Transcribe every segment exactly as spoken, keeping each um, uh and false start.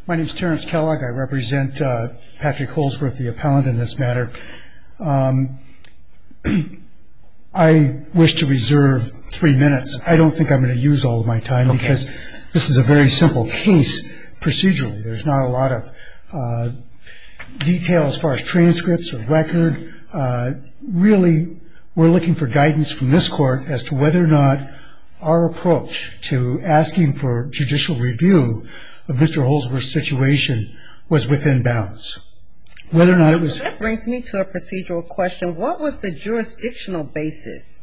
My name is Terrence Kellogg. I represent uh, Patrick Holsworth, the appellant in this matter. Um, I wish to reserve three minutes. I don't think I'm going to use all of my time okay. because this is a very simple case procedurally. There's not a lot of uh, detail as far as transcripts or record. Uh, really, we're looking for guidance from this court as to whether or not our approach to asking for judicial review of Mister Holsworth's situation was within bounds. Whether or not it was... That brings me to a procedural question. What was the jurisdictional basis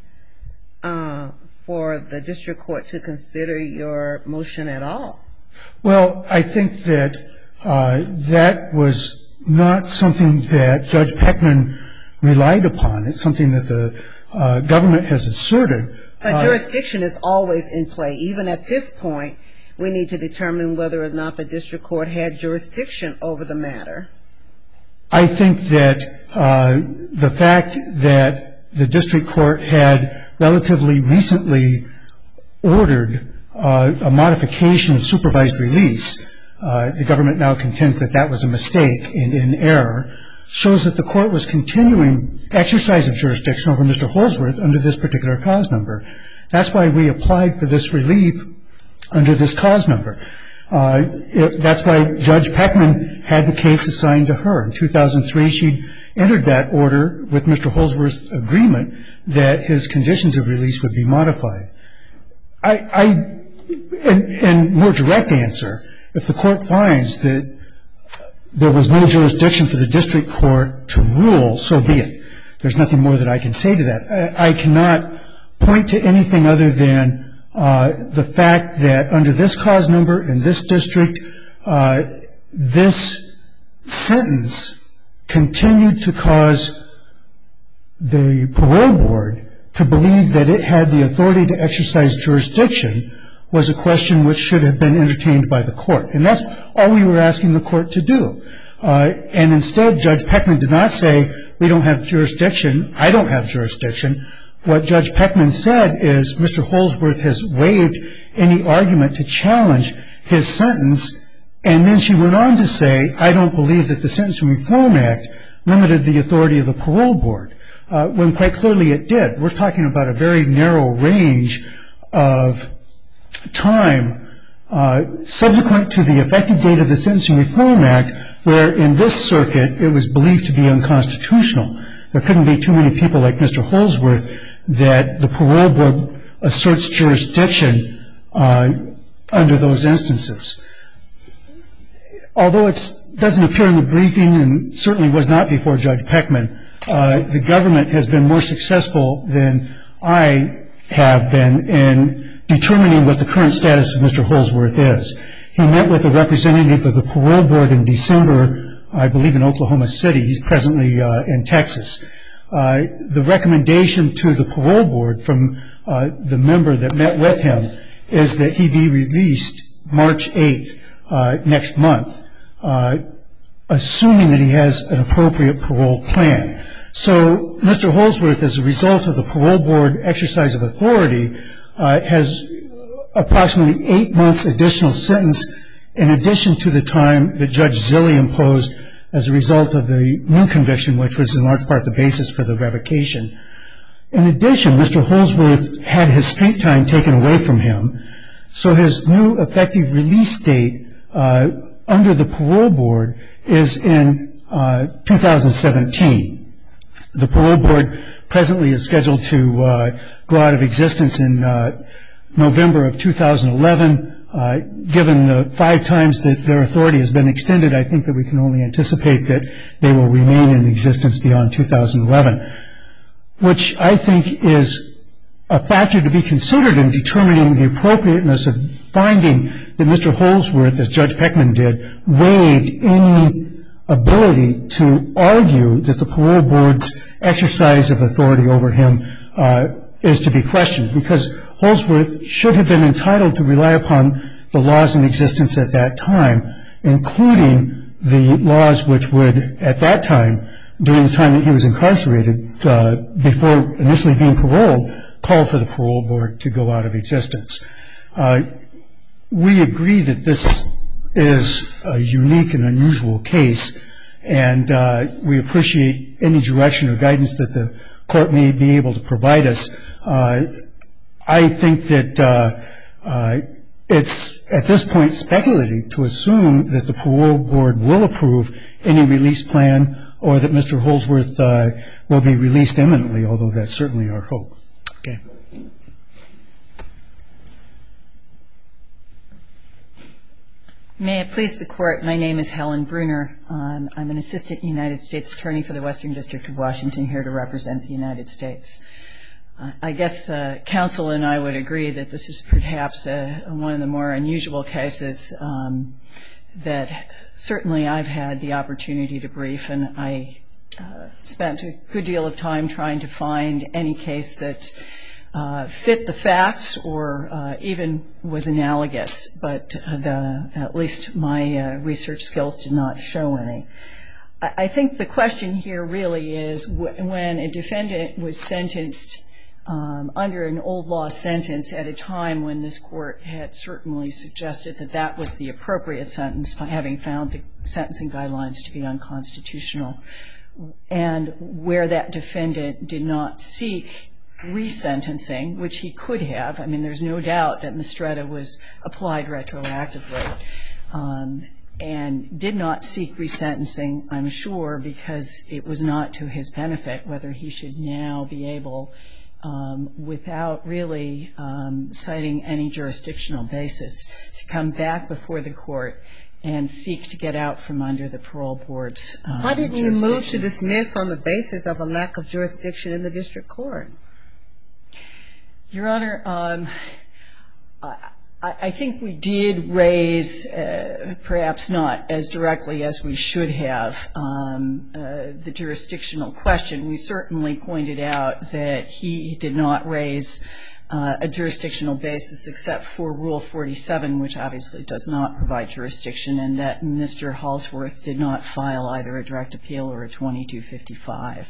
uh, for the district court to consider your motion at all? Well, I think that uh, that was not something that Judge Peckman relied upon. It's something that the uh, government has asserted. But uh, jurisdiction is always in play. Even at this point, we need to determine whether or not the district court had jurisdiction over the matter. I think that uh, the fact that the district court had relatively recently ordered uh, a modification of supervised release, uh, the government now contends that that was a mistake and in error, shows that the court was continuing exercise of jurisdiction over Mister Holsworth under this particular cause number. That's why we applied for this relief under this cause number. Uh, it, that's why Judge Peckman had the case assigned to her. In two thousand three, she entered that order with Mister Holsworth's agreement that his conditions of release would be modified. I, I and, and more direct answer, if the court finds that there was no jurisdiction for the district court to rule, so be it. There's nothing more that I can say to that. I, I cannot point to anything other than uh, the fact that under this cause number in this district, uh, this sentence continued to cause the parole board to believe that it had the authority to exercise jurisdiction was a question which should have been entertained by the court. And that's all we were asking the court to do. Uh, and instead, Judge Peckman did not say, we don't have jurisdiction, I don't have jurisdiction. What Judge Peckman said is Mister Holsworth has waived any argument to challenge his sentence, and then she went on to say, I don't believe that the Sentencing Reform Act limited the authority of the parole board, uh, when quite clearly it did. We're talking about a very narrow range of time uh, subsequent to the effective date of the Sentencing Reform Act, where in this circuit it was believed to be unconstitutional. There couldn't be too many people like Mister Holsworth that the parole board asserts jurisdiction uh, under those instances. Although it doesn't appear in the briefing and certainly was not before Judge Peckman, uh, the government has been more successful than I have been in determining what the current status of Mister Holsworth is. He met with a representative of the parole board in December, I believe in Oklahoma City. He's presently uh, in Texas. Uh, the recommendation to the parole board from uh, the member that met with him is that he be released March eighth uh, next month, uh, assuming that he has an appropriate parole plan. So Mister Holsworth, as a result of the parole board exercise of authority, uh, has approximately eight months additional sentence in addition to the time that Judge Zille imposed as a result of the new conviction, which was in large part the basis for the revocation. In addition, Mister Holsworth had his street time taken away from him, so his new effective release date uh, under the parole board is in uh, two thousand seventeen. The parole board presently is scheduled to uh, go out of existence in uh, November of two thousand eleven. Uh, given the five times that their authority has been extended, I think that we can only anticipate that they will remain in existence beyond two thousand eleven, which I think is a factor to be considered in determining the appropriateness of finding that Mister Holsworth, as Judge Peckman did, waived any ability to argue that the parole board's exercise of authority over him uh, is to be questioned, because Holsworth should have been entitled to rely upon the laws in existence at that time, including the laws which would, at that time, during the time that he was incarcerated, uh, before initially being paroled, call for the parole board to go out of existence. Uh, we agree that this is a unique and unusual case, and uh, we appreciate any direction or guidance that the court may be able to provide us. Uh, I think that uh, uh, it's at this point speculative to assume that the parole board will approve any release plan or that Mister Holsworth uh, will be released imminently, although that's certainly our hope. Okay. May it please the Court, my name is Helen Bruner. Um, I'm an Assistant United States Attorney for the Western District of Washington, here to represent the United States. Uh, I guess uh, counsel and I would agree that this is perhaps uh, one of the more unusual cases um, that certainly I've had the opportunity to brief, and I uh, spent a good deal of time trying to find any case that Uh, fit the facts or uh, even was analogous, but uh, the, at least my uh, research skills did not show any. I, I think the question here really is w- when a defendant was sentenced um, under an old law sentence at a time when this court had certainly suggested that that was the appropriate sentence, having found the sentencing guidelines to be unconstitutional, and where that defendant did not seek resentencing, which he could have. I mean, there's no doubt that Mistretta was applied retroactively, um, and did not seek resentencing, I'm sure, because it was not to his benefit, whether he should now be able, um, without really um, citing any jurisdictional basis, to come back before the court and seek to get out from under the parole board's um, Why didn't you move to dismiss on the basis of a lack of jurisdiction in the district court? Your Honor, um, I, I think we did raise, uh, perhaps not as directly as we should have, um, uh, the jurisdictional question. We certainly pointed out that he did not raise uh, a jurisdictional basis except for Rule forty-seven, which obviously does not provide jurisdiction, and that Mister Holsworth did not file either a direct appeal or a twenty-two fifty-five.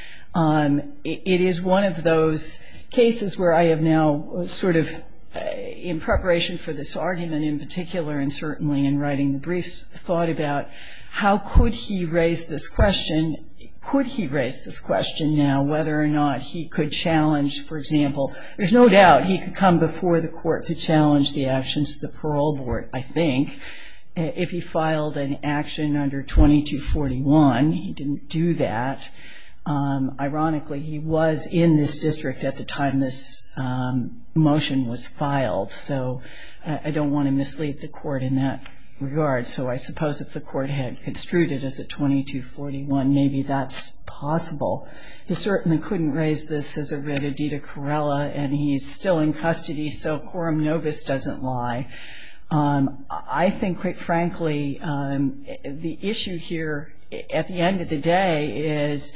Um, it, it is one of those cases where I have now sort of, uh, in preparation for this argument in particular, and certainly in writing the briefs, thought about how could he raise this question. Could he raise this question now, whether or not he could challenge, for example, there's no doubt he could come before the court to challenge the actions of the parole board, I think, if he filed an action under twenty-two forty-one. He didn't do that. Um, ironically, he was in this district at the time this um, motion was filed, so uh, I don't want to mislead the court in that regard. So I suppose if the court had construed it as a twenty-two forty-one, maybe that's possible. He certainly couldn't raise this as a writ edita corrella, and he's still in custody, so quorum nobis doesn't lie. Um, I think, quite frankly, um, the issue here at the end of the day is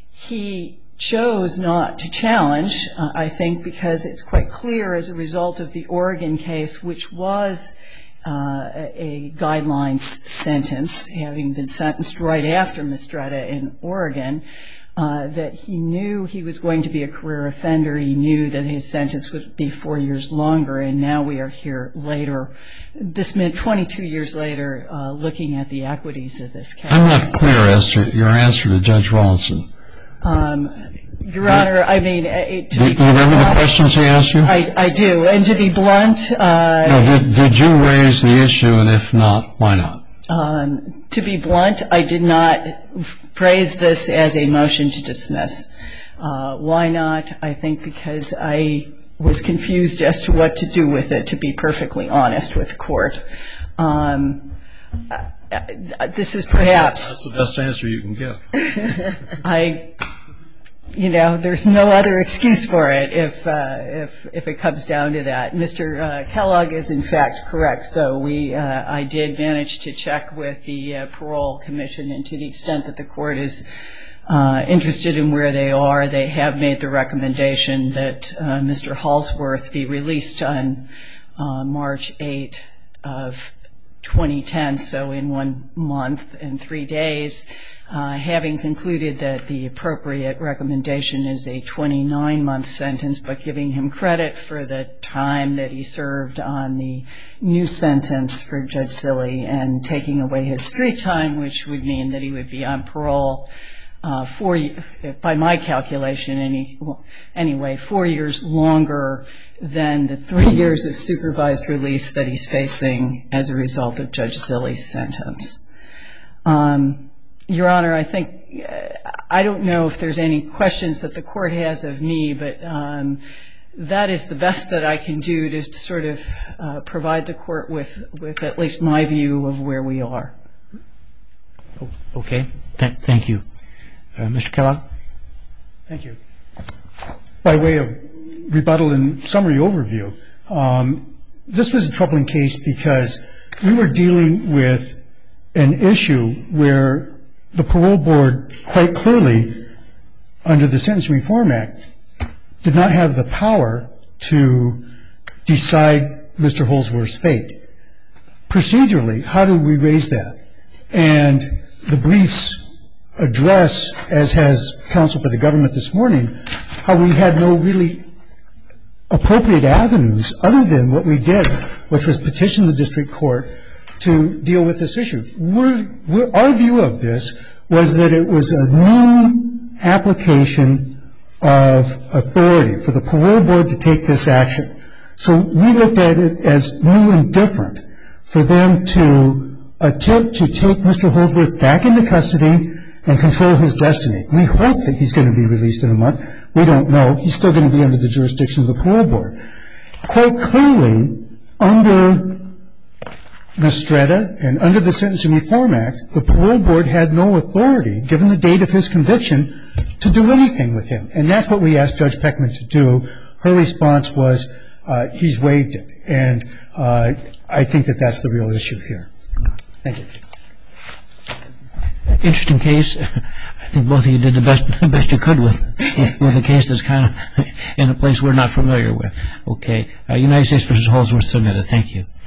he chose not to challenge, uh, I think, because it's quite clear as a result of the Oregon case, which was uh, a guidelines sentence, having been sentenced right after Mistretta in Oregon, uh, that he knew he was going to be a career offender. He knew that his sentence would be four years longer, and now we are here later. This meant twenty-two years later, uh, looking at the equities of this case. I'm not clear as to your answer to Judge Rawlinson. Um, Your Honor, I mean, it, to do, be do you remember blunt, the questions he asked you? I, I do, and to be blunt, uh, no, did, did you raise the issue, and if not, why not? Um, to be blunt, I did not phrase this as a motion to dismiss. Uh, why not? I think because I was confused as to what to do with it, to be perfectly honest with the court. Um, uh, this is perhaps... That's the best answer you can give. I... You know, there's no other excuse for it if uh, if if it comes down to that. Mister Uh, Kellogg is in fact correct, though. We uh, I did manage to check with the uh, parole commission, and to the extent that the court is uh, interested in where they are, they have made the recommendation that uh, Mister Holsworth be released on uh, March eighth of twenty ten, so in one month and three days, uh, having concluded that the appropriate recommendation is a twenty-nine month sentence, but giving him credit for the time that he served on the new sentence for Judge Zille and taking away his street time, which would mean that he would be on parole uh, four, by my calculation any, anyway, four years longer than the three years of supervised release that he's facing as a result of Judge Zille's sentence. Um, Your Honor, I think, uh, I don't know if there's any questions that the court has of me, but um, that is the best that I can do to sort of uh, provide the court with, with at least my view of where we are. Okay. Th- thank you. Uh, Mister Kellogg? Thank you. By way of rebuttal and summary overview, um, this was a troubling case because we were dealing with an issue where the parole board quite clearly, under the Sentencing Reform Act, did not have the power to decide Mister Holsworth's fate. Procedurally, how do we raise that? And the briefs address, as has counsel for the government this morning, how we had no really appropriate avenues other than what we did, which was petition the district court to deal with this issue. We're, we're, our view of this was that it was a new application of authority for the parole board to take this action. So we looked at it as new and different for them to attempt to take Mister Holsworth back into custody and control his destiny. We hope that he's going to be released in a month. We don't know. He's still going to be under the jurisdiction of the parole board. Quite clearly, under Nestretta and under the Sentencing Reform Act, the parole board had no authority, given the date of his conviction, to do anything with him. And that's what we asked Judge Peckman to do. Her response was, uh, he's waived it. And uh, I think that that's the real issue here. Thank you. Interesting case. I think both of you did the best the best you could with with a case that's kind of in a place we're not familiar with. Okay. Uh, United States versus Holsworth submitted. Thank you.